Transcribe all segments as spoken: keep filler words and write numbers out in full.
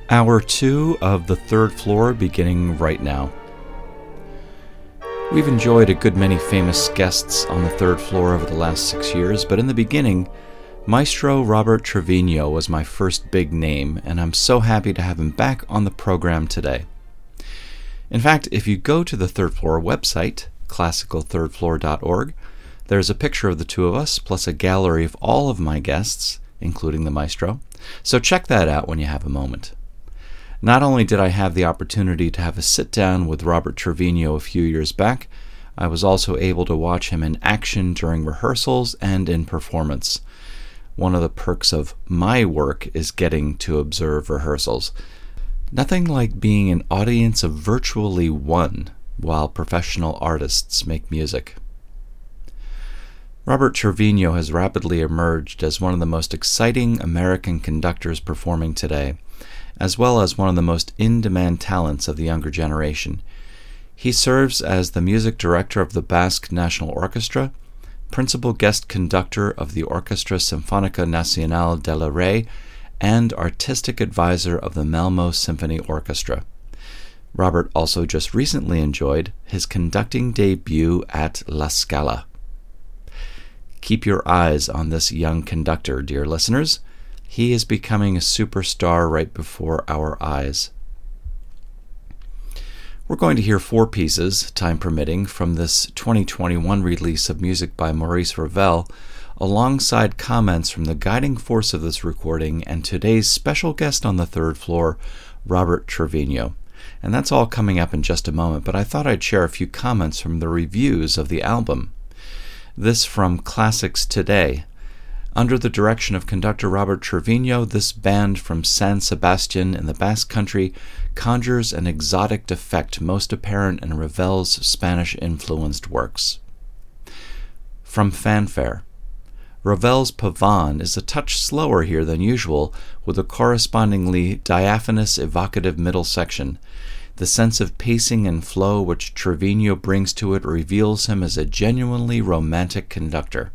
Hour two of The Third Floor beginning right now. We've enjoyed a good many famous guests on The Third Floor over the last six years, but in the beginning, Maestro Robert Trevino was my first big name, and I'm so happy to have him back on the program today. In fact, if you go to the Third Floor website, classical third floor dot org, there's a picture of the two of us, plus a gallery of all of my guests, including the maestro, so check that out when you have a moment. Not only did I have the opportunity to have a sit-down with Robert Trevino a few years back, I was also able to watch him in action during rehearsals and in performance. One of the perks of my work is getting to observe rehearsals. Nothing like being an audience of virtually one while professional artists make music. Robert Trevino has rapidly emerged as one of the most exciting American conductors performing today, as well as one of the most in-demand talents of the younger generation. He serves as the music director of the Basque National Orchestra, principal guest conductor of the Orquestra Sinfónica Nacional de la Rey, and artistic advisor of the Malmo Symphony Orchestra. Robert also just recently enjoyed his conducting debut at La Scala. Keep your eyes on this young conductor, dear listeners. He is becoming a superstar right before our eyes. We're going to hear four pieces, time permitting, from this twenty twenty-one release of music by Maurice Ravel, alongside comments from the guiding force of this recording and today's special guest on the third floor, Robert Trevino. And that's all coming up in just a moment, but I thought I'd share a few comments from the reviews of the album. This from Classics Today. Under the direction of conductor Robert Trevino, this band from San Sebastian in the Basque Country conjures an exotic effect most apparent in Ravel's Spanish-influenced works. From Fanfare. Ravel's Pavane is a touch slower here than usual, with a correspondingly diaphanous, evocative middle section. The sense of pacing and flow which Trevino brings to it reveals him as a genuinely romantic conductor.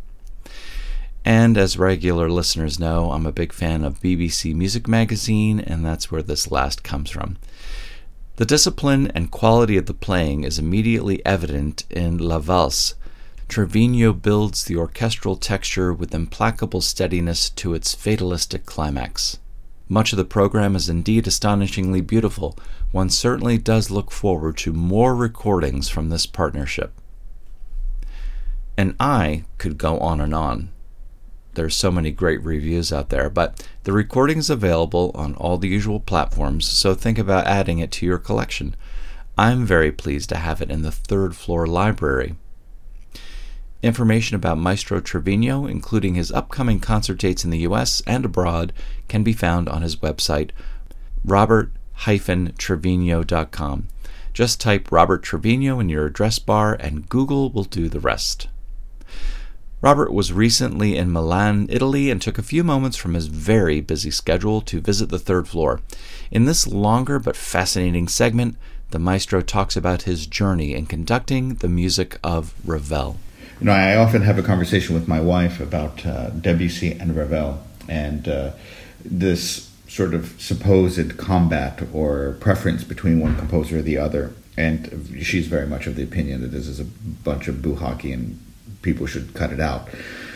And as regular listeners know, I'm a big fan of B B C Music Magazine, and that's where this last comes from. The discipline and quality of the playing is immediately evident in La Valse. Trevino builds the orchestral texture with implacable steadiness to its fatalistic climax. Much of the program is indeed astonishingly beautiful. One certainly does look forward to more recordings from this partnership. And I could go on and on. There's so many great reviews out there, but the recording is available on all the usual platforms, so think about adding it to your collection. I'm very pleased to have it in the Third Floor Library. Information about Maestro Trevino, including his upcoming concert dates in the U S and abroad, can be found on his website, robert dash trevino dot com. Just type Robert Trevino in your address bar and Google will do the rest. Robert was recently in Milan, Italy, and took a few moments from his very busy schedule to visit the third floor. In this longer but fascinating segment, the maestro talks about his journey in conducting the music of Ravel. You know, I often have a conversation with my wife about uh, Debussy and Ravel, and uh, this sort of supposed combat or preference between one composer or the other. And she's very much of the opinion that this is a bunch of buhaki and people should cut it out.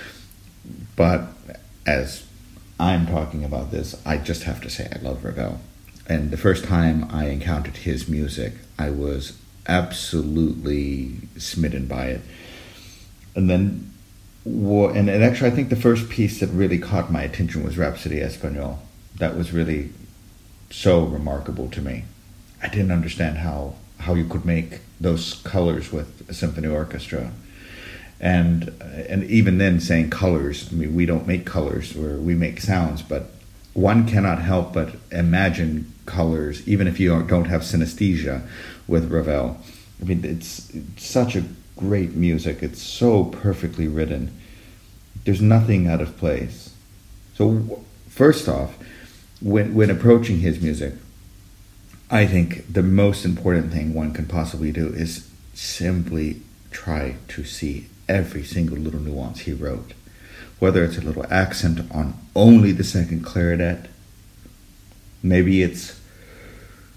But as I'm talking about this, I just have to say I love Ravel. And the first time I encountered his music, I was absolutely smitten by it. And then, and actually I think the first piece that really caught my attention was Rhapsody Espagnole. That was really so remarkable to me. I didn't understand how, how you could make those colors with a symphony orchestra. And and even then saying colors, I mean, we don't make colors, or we make sounds, but one cannot help but imagine colors, even if you don't have synesthesia with Ravel. I mean, it's, it's such a great music. It's so perfectly written. There's nothing out of place. So first off, when when approaching his music, I think the most important thing one can possibly do is simply try to see every single little nuance he wrote. Whether it's a little accent on only the second clarinet, maybe it's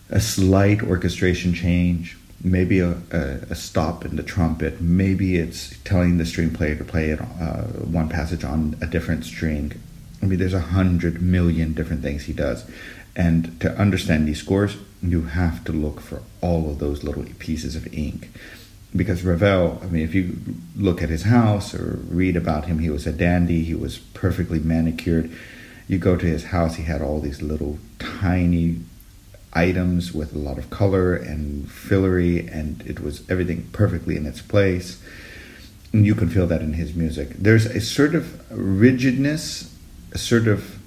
a slight orchestration change, maybe a, a, a stop in the trumpet, maybe it's telling the string player to play it, uh, one passage on a different string. I mean, there's a hundred million different things he does. And to understand these scores, you have to look for all of those little pieces of ink. Because Ravel, I mean, if you look at his house or read about him, he was a dandy, he was perfectly manicured. You go to his house, he had all these little tiny items with a lot of color and fillery, and it was everything perfectly in its place. And you can feel that in his music. There's a sort of rigidness, a sort of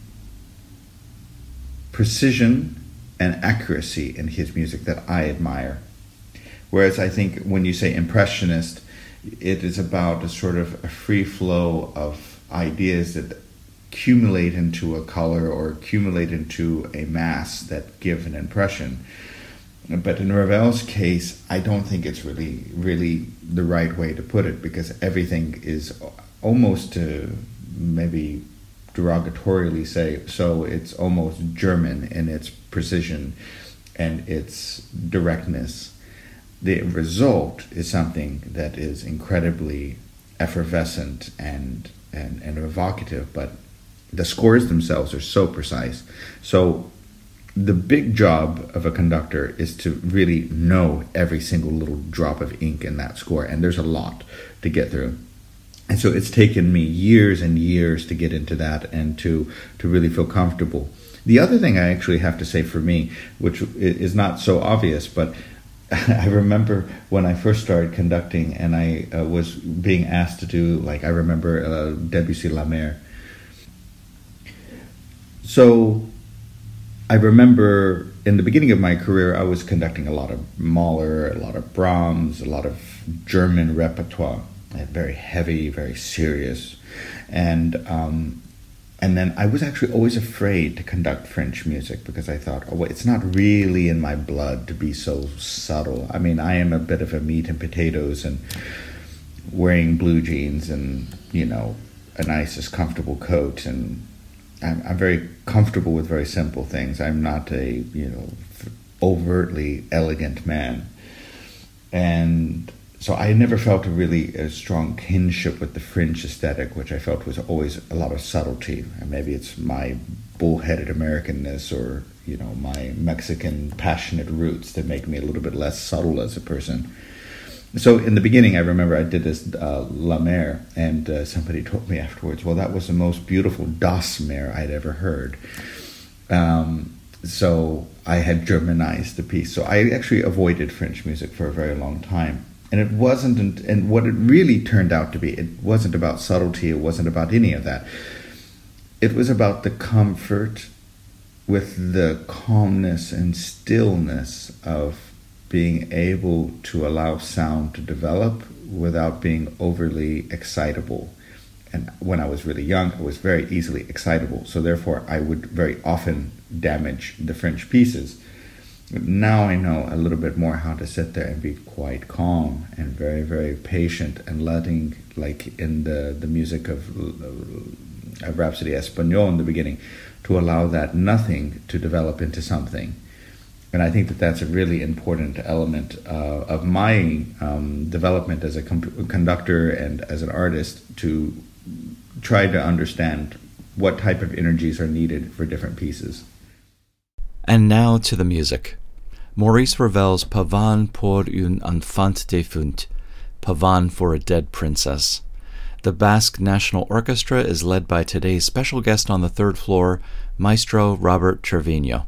precision and accuracy in his music that I admire. Whereas I think when you say impressionist, it is about a sort of a free flow of ideas that accumulate into a color or accumulate into a mass that give an impression. But in Ravel's case, I don't think it's really, really the right way to put it, because everything is almost, to maybe derogatorily say so, it's almost German in its precision and its directness. The result is something that is incredibly effervescent and, and, and evocative, but the scores themselves are so precise. So the big job of a conductor is to really know every single little drop of ink in that score, and there's a lot to get through. And so it's taken me years and years to get into that and to, to really feel comfortable. The other thing I actually have to say for me, which is not so obvious, but I remember when I first started conducting and I uh, was being asked to do, like, I remember uh, Debussy La Mer. So I remember in the beginning of my career, I was conducting a lot of Mahler, a lot of Brahms, a lot of German repertoire, very heavy, very serious. And um, and then I was actually always afraid to conduct French music because I thought, oh, well, it's not really in my blood to be so subtle. I mean, I am a bit of a meat and potatoes and wearing blue jeans and, you know, a nicest comfortable coat, and I'm, I'm very comfortable with very simple things. I'm not a, you know, overtly elegant man. And so I never felt a really a strong kinship with the French aesthetic, which I felt was always a lot of subtlety. And maybe it's my bullheaded Americanness or, you know, my Mexican passionate roots that make me a little bit less subtle as a person. So in the beginning, I remember I did this uh, La Mer, and uh, somebody told me afterwards, well, that was the most beautiful Das Mer I'd ever heard. Um, so I had Germanized the piece. So I actually avoided French music for a very long time. And it wasn't, and what it really turned out to be, it wasn't about subtlety, it wasn't about any of that. It was about the comfort with the calmness and stillness of being able to allow sound to develop without being overly excitable. And when I was really young, I was very easily excitable. So therefore, I would very often damage the French pieces. Now I know a little bit more how to sit there and be quite calm and very, very patient, and letting, like in the, the music of, of Rhapsody Espagnole in the beginning, to allow that nothing to develop into something. And I think that that's a really important element uh, of my um, development as a com- conductor and as an artist, to try to understand what type of energies are needed for different pieces. And now to the music. Maurice Ravel's Pavane pour une enfant défunte, Pavane for a Dead Princess. The Basque National Orchestra is led by today's special guest on the third floor, Maestro Robert Trevino.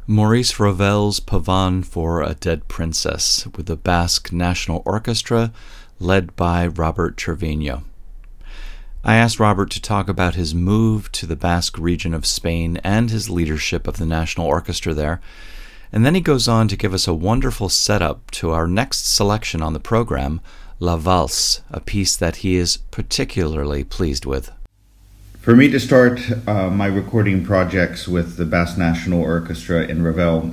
Maurice Ravel's Pavane for a Dead Princess with the Basque National Orchestra led by Robert Trevino. I asked Robert to talk about his move to the Basque region of Spain and his leadership of the National Orchestra there, and then he goes on to give us a wonderful setup to our next selection on the program, La Valse, a piece that he is particularly pleased with. For me to start uh, my recording projects with the Basque National Orchestra in Ravel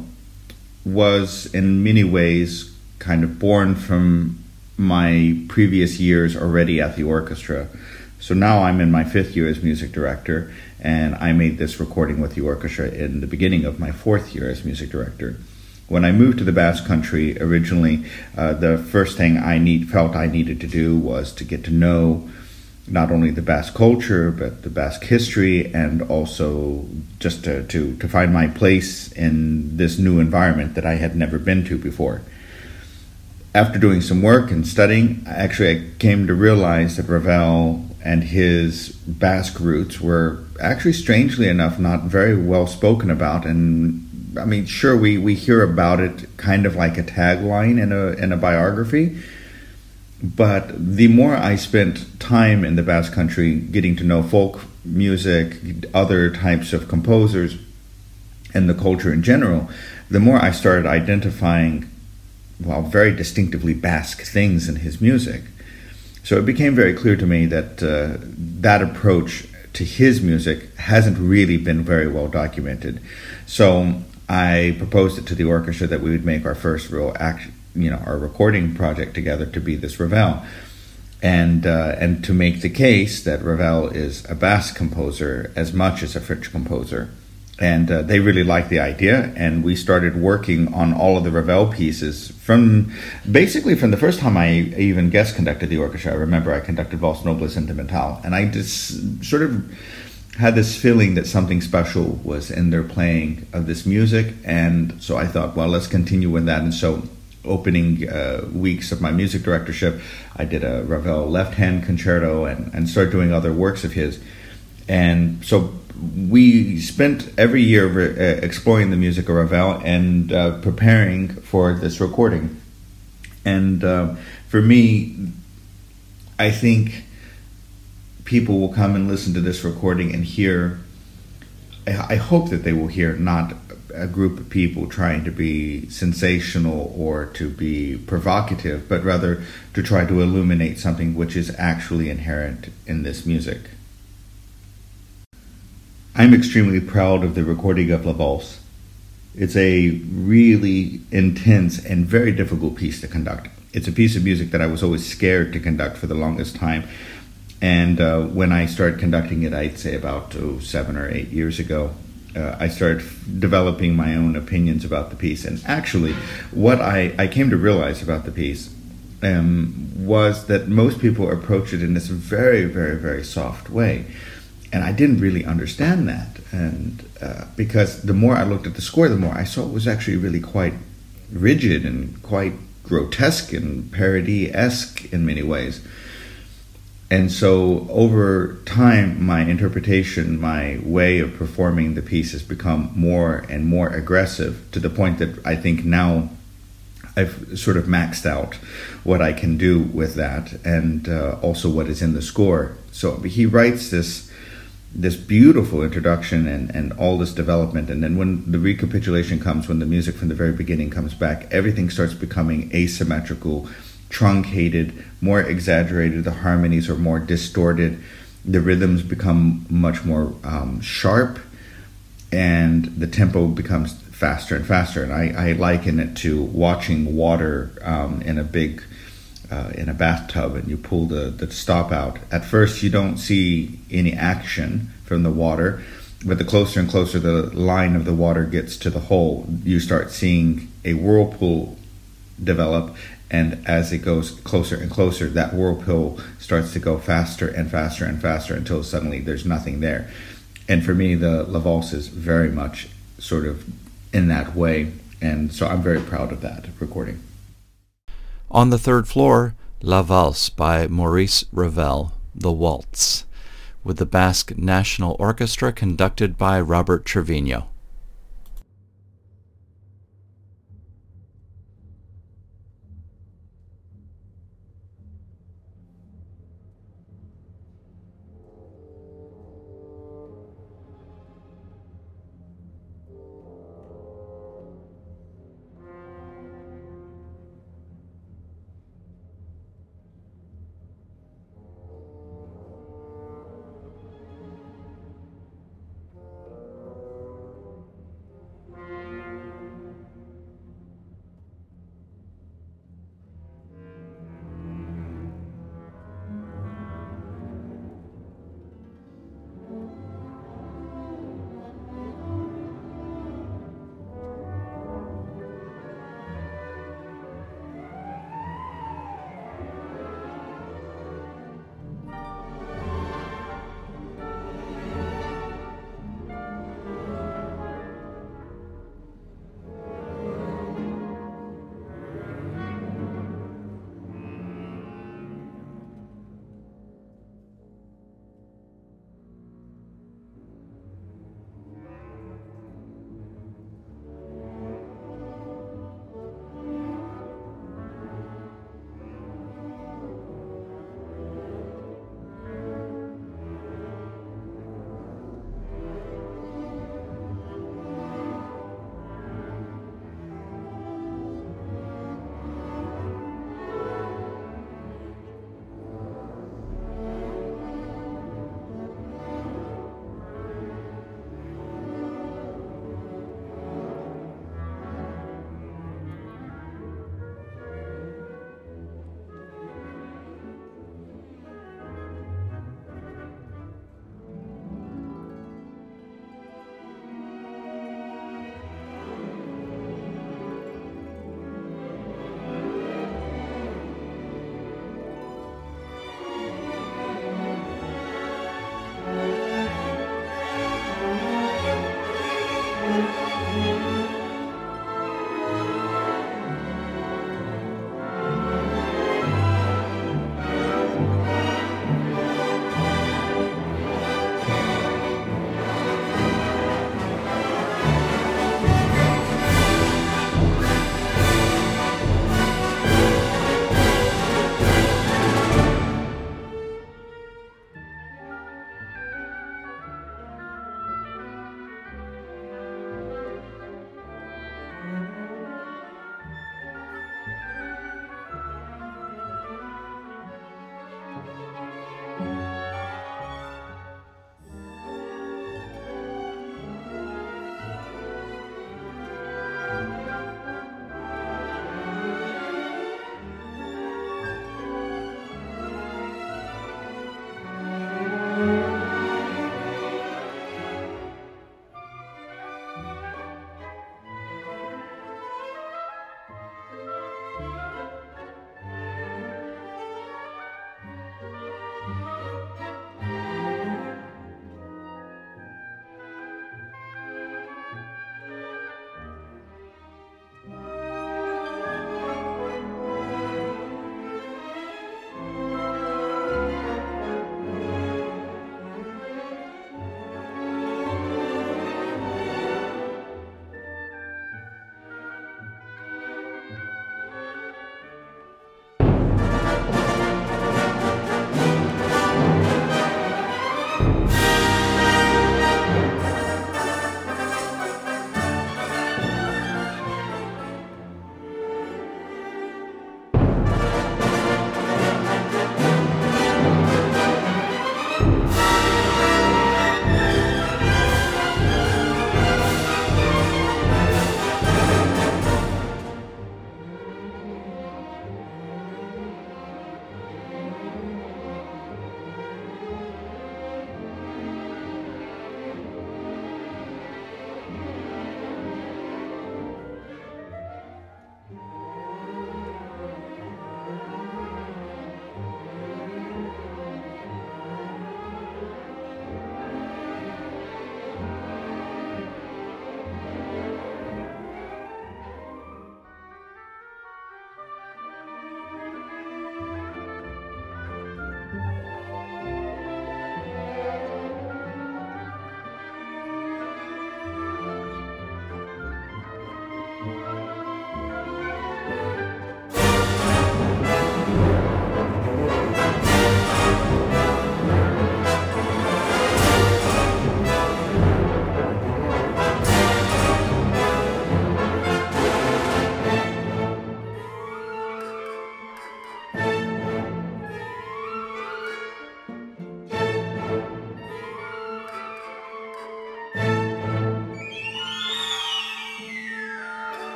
was in many ways kind of born from my previous years already at the orchestra. So now I'm in my fifth year as music director, and I made this recording with the orchestra in the beginning of my fourth year as music director. When I moved to the Basque Country originally, uh, the first thing I need, felt I needed to do was to get to know not only the Basque culture, but the Basque history, and also just to, to, to find my place in this new environment that I had never been to before. After doing some work and studying, actually I came to realize that Ravel and his Basque roots were actually, strangely enough, not very well spoken about. And I mean, sure, we, we hear about it kind of like a tagline in a in a biography. But the more I spent time in the Basque Country getting to know folk music, other types of composers, and the culture in general, the more I started identifying, well, very distinctively Basque things in his music. So it became very clear to me that uh, that approach to his music hasn't really been very well documented. So I proposed it to the orchestra that we would make our first real act, you know, our recording project together to be this Ravel, and uh, and to make the case that Ravel is a Basque composer as much as a French composer. And uh, they really liked the idea, and we started working on all of the Ravel pieces from basically from the first time I even guest conducted the orchestra. I remember I conducted Valse Noble Sentimental, and I just sort of had this feeling that something special was in their playing of this music, and so I thought, well, let's continue with that. And so opening uh, weeks of my music directorship, I did a Ravel left-hand concerto and, and started doing other works of his. And so we spent every year re- uh, exploring the music of Ravel and uh, preparing for this recording. And uh, for me, I think people will come and listen to this recording and hear, I hope that they will hear not a group of people trying to be sensational or to be provocative, but rather to try to illuminate something which is actually inherent in this music. I'm extremely proud of the recording of La Valse. It's a really intense and very difficult piece to conduct. It's a piece of music that I was always scared to conduct for the longest time. And uh, when I started conducting it, I'd say about oh, seven or eight years ago, uh, I started f- developing my own opinions about the piece. And actually, what I, I came to realize about the piece um, was that most people approach it in this very, very, very soft way. And I didn't really understand that. And uh, because the more I looked at the score, the more I saw it was actually really quite rigid and quite grotesque and parody-esque in many ways. And so over time, my interpretation, my way of performing the piece has become more and more aggressive, to the point that I think now I've sort of maxed out what I can do with that, and uh, also what is in the score. So he writes this this beautiful introduction and, and all this development, and then when the recapitulation comes, when the music from the very beginning comes back, everything starts becoming asymmetrical, truncated, more exaggerated. The harmonies are more distorted. The rhythms become much more um, sharp, and the tempo becomes faster and faster. And I, I liken it to watching water um, in a big, uh, in a bathtub, and you pull the, the stop out. At first, you don't see any action from the water, but the closer and closer the line of the water gets to the hole, you start seeing a whirlpool develop. And as it goes closer and closer, that whirlpool starts to go faster and faster and faster until suddenly there's nothing there. And for me, the La Valse is very much sort of in that way. And so I'm very proud of that recording. On the third floor, La Valse by Maurice Ravel, the Waltz, with the Basque National Orchestra conducted by Robert Trevino.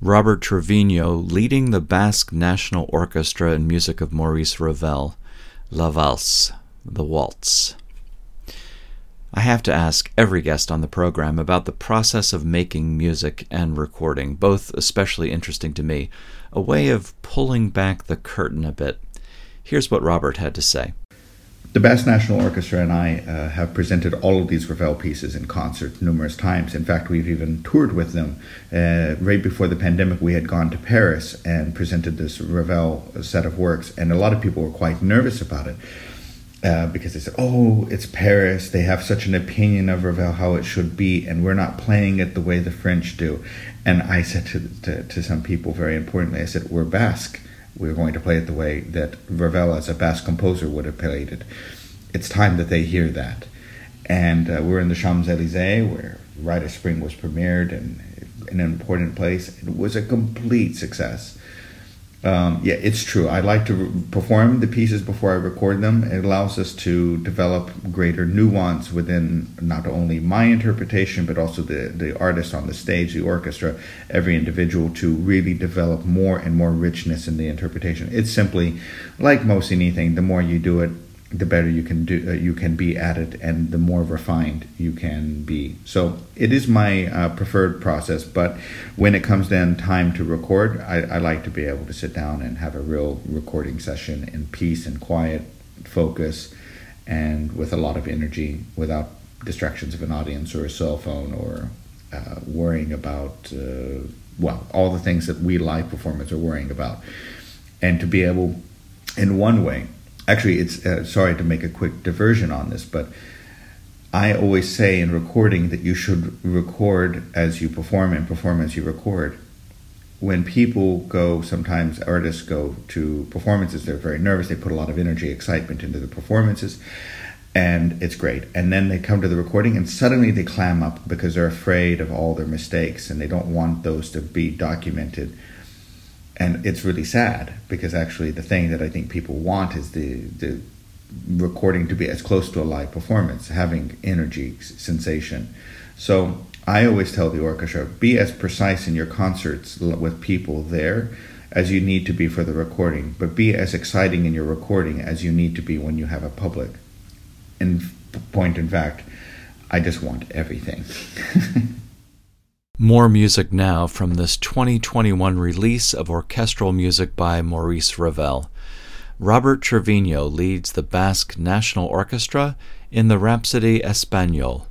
Robert Trevino leading the Basque National Orchestra in music of Maurice Ravel, La Valse, the Waltz. I have to ask every guest on the program about the process of making music and recording, both especially interesting to me, a way of pulling back the curtain a bit. Here's what Robert had to say. The Basque National Orchestra and I uh, have presented all of these Ravel pieces in concert numerous times. In fact, we've even toured with them. Uh, right before the pandemic, we had gone to Paris and presented this Ravel set of works, and a lot of people were quite nervous about it uh, because they said, oh, it's Paris, they have such an opinion of Ravel, how it should be, and we're not playing it the way the French do. And I said to, to, to some people, very importantly, I said, we're Basque. We're going to play it the way that Ravel, as a Basque composer, would have played it. It's time that they hear that. And uh, we're in the Champs-Élysées, where Rite of Spring was premiered, and in an important place. It was a complete success. Um, yeah, it's true. I like to re- perform the pieces before I record them. It allows us to develop greater nuance within not only my interpretation, but also the, the artist on the stage, the orchestra, every individual, to really develop more and more richness in the interpretation. It's simply, like most anything, the more you do it, the better you can do, uh, you can be at it, and the more refined you can be. So it is my uh, preferred process, but when it comes then time to record, I, I like to be able to sit down and have a real recording session in peace and quiet, focus, and with a lot of energy, without distractions of an audience or a cell phone or uh, worrying about, uh, well, all the things that we live performers are worrying about. And to be able, in one way, Actually, it's uh, sorry to make a quick diversion on this, but I always say in recording that you should record as you perform and perform as you record. When people go, sometimes artists go to performances, they're very nervous, they put a lot of energy, excitement into the performances, and it's great. And then they come to the recording and suddenly they clam up because they're afraid of all their mistakes and they don't want those to be documented. And it's really sad, because actually the thing that I think people want is the, the recording to be as close to a live performance, having energy, sensation. So I always tell the orchestra, be as precise in your concerts with people there as you need to be for the recording, but be as exciting in your recording as you need to be when you have a public. In point in fact, I just want everything. More music now from this twenty twenty-one release of orchestral music by Maurice Ravel. Robert Trevino leads the Basque National Orchestra in the Rhapsody Espagnole.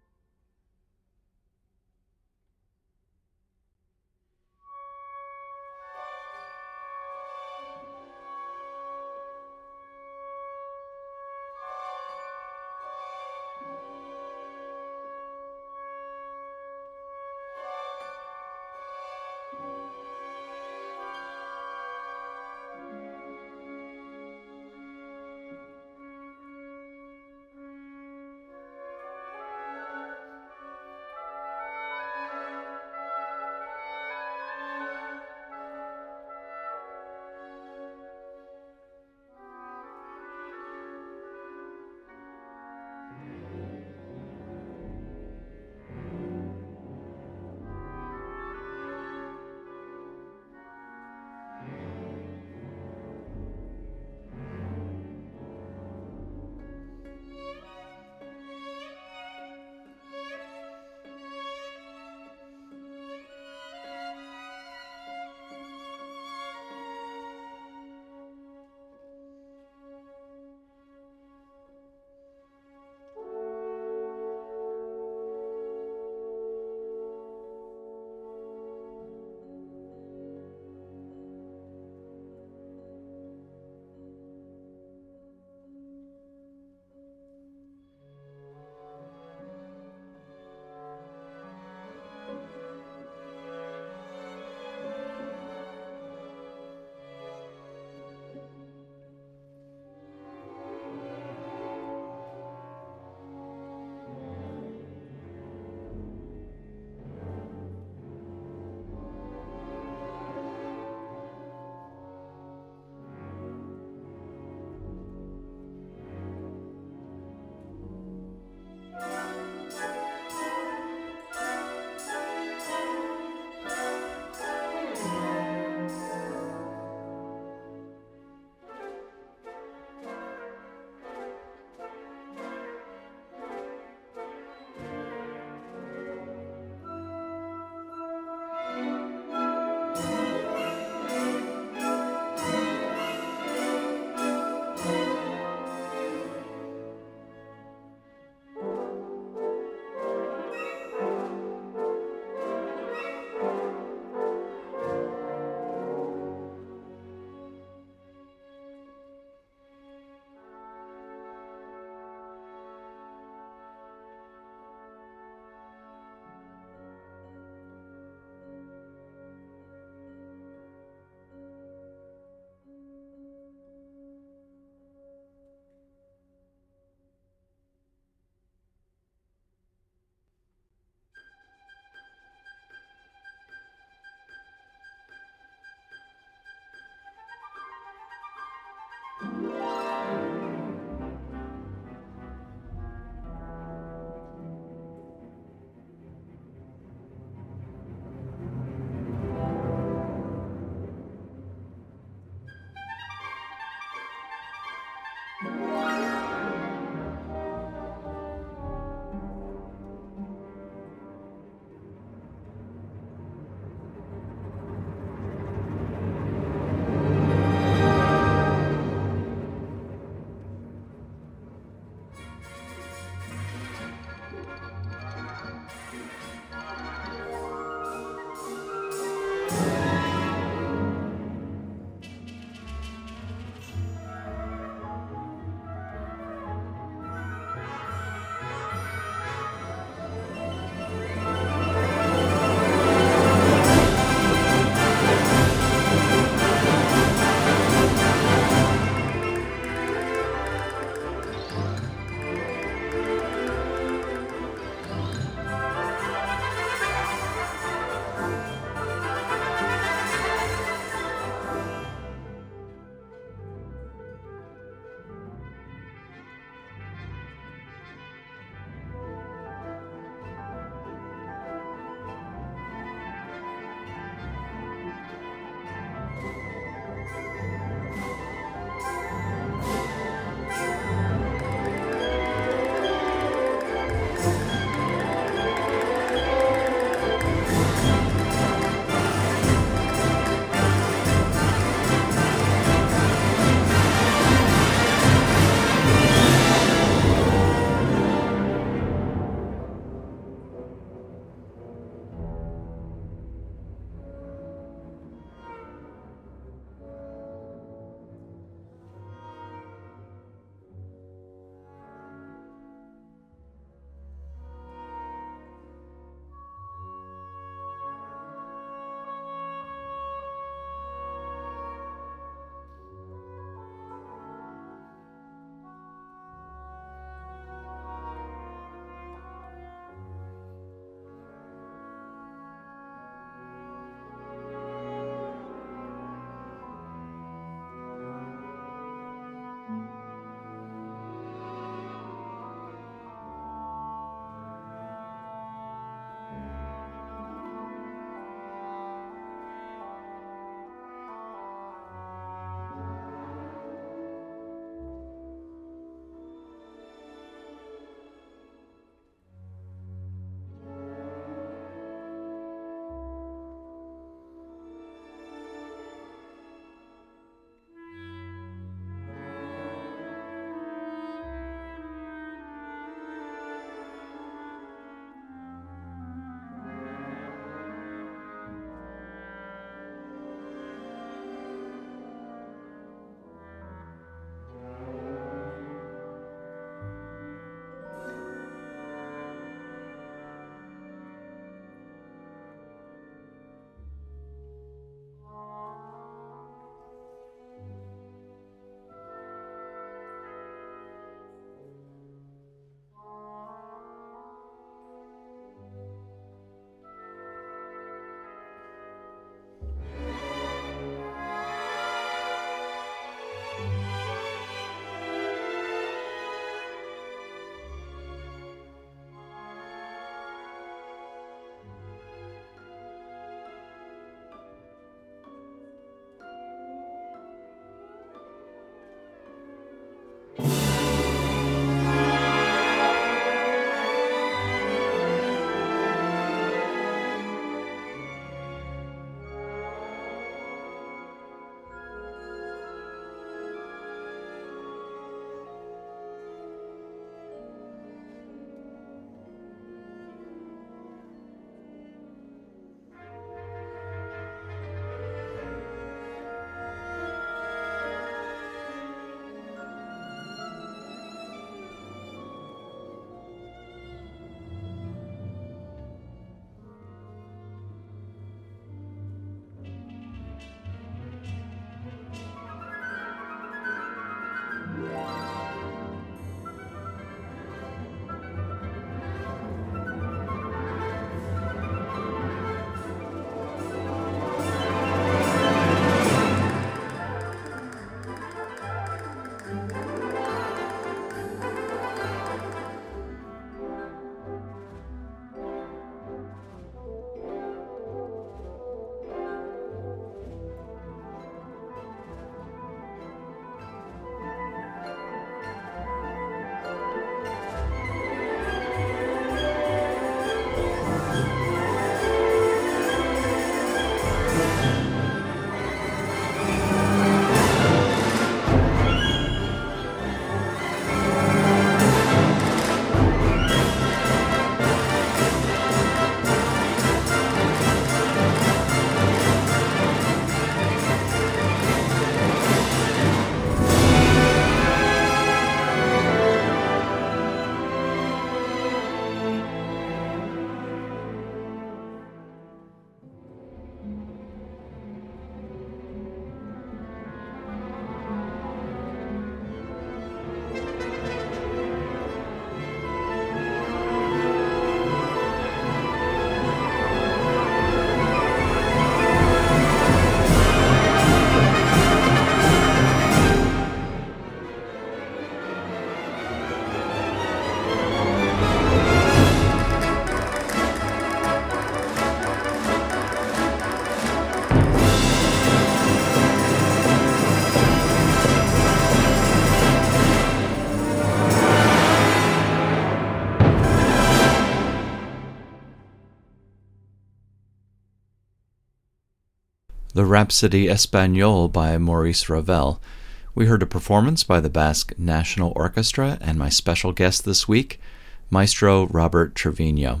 the Rhapsody Espagnole by Maurice Ravel. We heard a performance by the Basque National Orchestra and my special guest this week, Maestro Robert Trevino.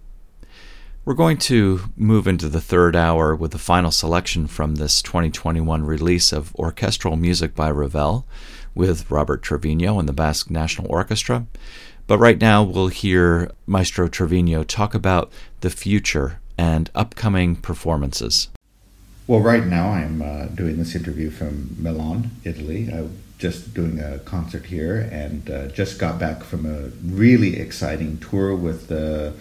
We're going to move into the third hour with the final selection from this twenty twenty-one release of orchestral music by Ravel with Robert Trevino and the Basque National Orchestra. But right now we'll hear Maestro Trevino talk about the future and upcoming performances. Well, right now I'm uh, doing this interview from Milan, Italy. I'm just doing a concert here and uh, just got back from a really exciting tour with the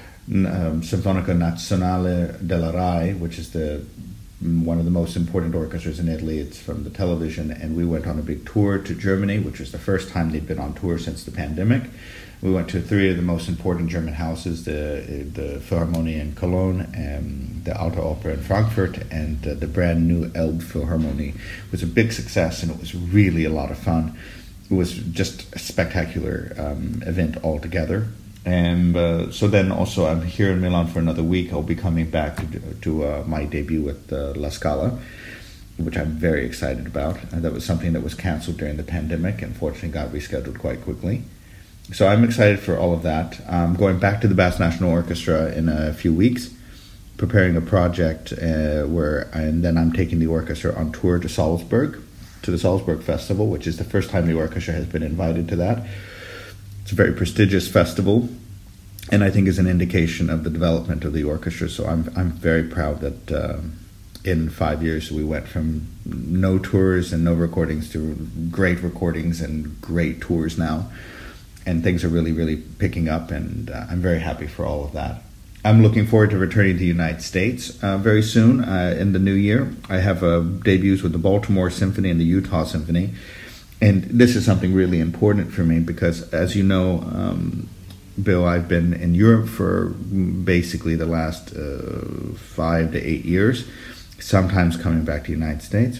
um, Sinfonica Nazionale della Rai, which is the one of the most important orchestras in Italy. It's from the television, and we went on a big tour to Germany, which was the first time they'd been on tour since the pandemic. We went to three of the most important German houses, the the Philharmonie in Cologne, and the Alte Oper in Frankfurt, and uh, the brand new Elbphilharmonie. It was a big success, and it was really a lot of fun. It was just a spectacular um, event altogether. And uh, so then also I'm here in Milan for another week. I'll be coming back to, to uh, my debut with uh, La Scala, which I'm very excited about. And that was something that was canceled during the pandemic and fortunately got rescheduled quite quickly. So I'm excited for all of that. I'm going back to the Basque National Orchestra in a few weeks, preparing a project uh, where, and then I'm taking the orchestra on tour to Salzburg, to the Salzburg Festival, which is the first time the orchestra has been invited to that. It's a very prestigious festival, and I think is an indication of the development of the orchestra. So I'm I'm very proud that uh, in five years we went from no tours and no recordings to great recordings and great tours now. And things are really, really picking up, and uh, I'm very happy for all of that. I'm looking forward to returning to the United States uh, very soon uh, in the new year. I have uh, debuts with the Baltimore Symphony and the Utah Symphony. And this is something really important for me because, as you know, um, Bill, I've been in Europe for basically the last uh, five to eight years, sometimes coming back to the United States.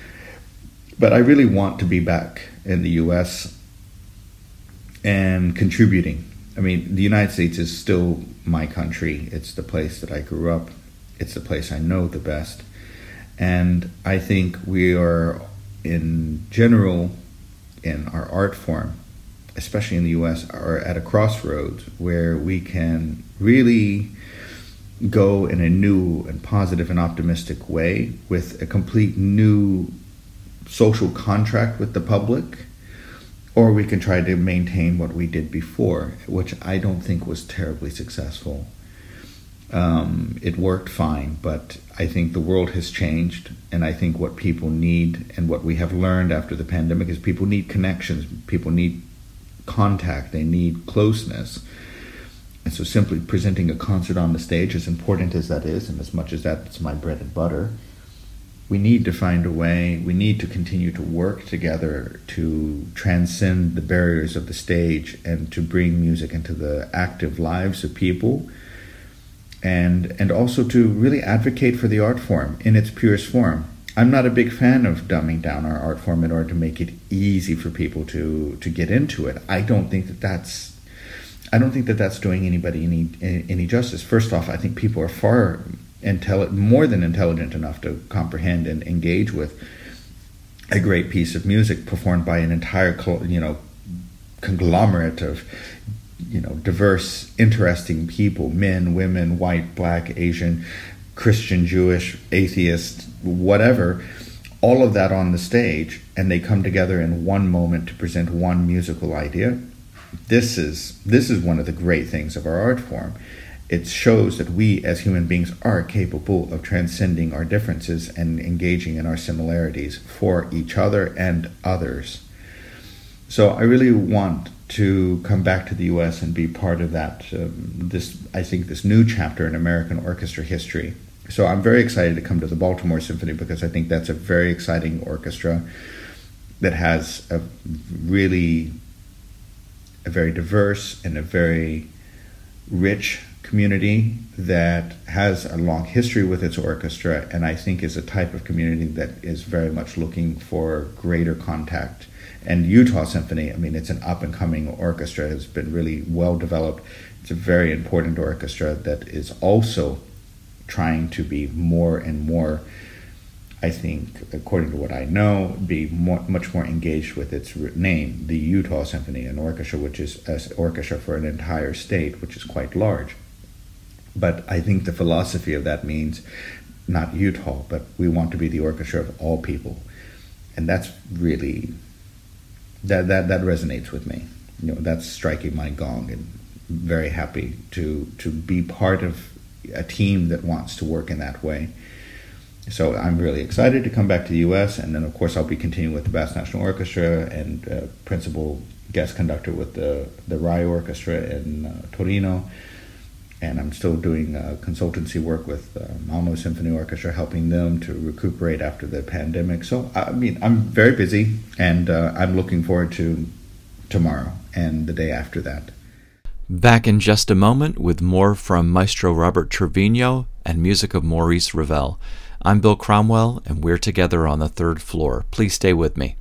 But I really want to be back in the U S and contributing. I mean, the United States is still my country. It's the place that I grew up. It's the place I know the best. And I think we are, in general, in our art form, especially in the U S, are at a crossroads where we can really go in a new and positive and optimistic way with a complete new social contract with the public, or we can try to maintain what we did before, which I don't think was terribly successful. Um, it worked fine, but I think the world has changed, and I think what people need and what we have learned after the pandemic is people need connections, people need contact, they need closeness. And so simply presenting a concert on the stage, as important as that is, and as much as that's my bread and butter, we need to find a way, we need to continue to work together to transcend the barriers of the stage and to bring music into the active lives of people. And and also to really advocate for the art form in its purest form. I'm not a big fan of dumbing down our art form in order to make it easy for people to, to get into it. I don't think that that's I don't think that that's doing anybody any any justice. First off, I think people are far intelli- more than intelligent enough to comprehend and engage with a great piece of music performed by an entire you know conglomerate of you know, diverse, interesting people, men, women, white, black, Asian, Christian, Jewish, atheist, whatever, all of that on the stage, and they come together in one moment to present one musical idea. This is this is one of the great things of our art form. It shows that we as human beings are capable of transcending our differences and engaging in our similarities for each other and others. So I really want to come back to the U S and be part of that, um, this I think this new chapter in American orchestra history. So I'm very excited to come to the Baltimore Symphony because I think that's a very exciting orchestra that has a really a very diverse and a very rich community that has a long history with its orchestra, and I think is a type of community that is very much looking for greater contact. And Utah Symphony, I mean, it's an up-and-coming orchestra, has been really well-developed. It's a very important orchestra that is also trying to be more and more I think, according to what I know, be more, much more engaged with its name, the Utah Symphony and Orchestra, which is an orchestra for an entire state, which is quite large. But I think the philosophy of that means not Utah, but we want to be the orchestra of all people. And that's really, that, that, that resonates with me. You know, that's striking my gong, and very happy to, to be part of a team that wants to work in that way. So I'm really excited to come back to the U S, and then of course I'll be continuing with the Basque National Orchestra and uh, principal guest conductor with the, the R A I Orchestra in uh, Torino. And I'm still doing uh, consultancy work with uh, Malmo Symphony Orchestra, helping them to recuperate after the pandemic. So, I mean, I'm very busy, and uh, I'm looking forward to tomorrow and the day after that. Back in just a moment with more from Maestro Robert Trevino and music of Maurice Ravel. I'm Bill Cromwell, and we're together on the third floor. Please stay with me.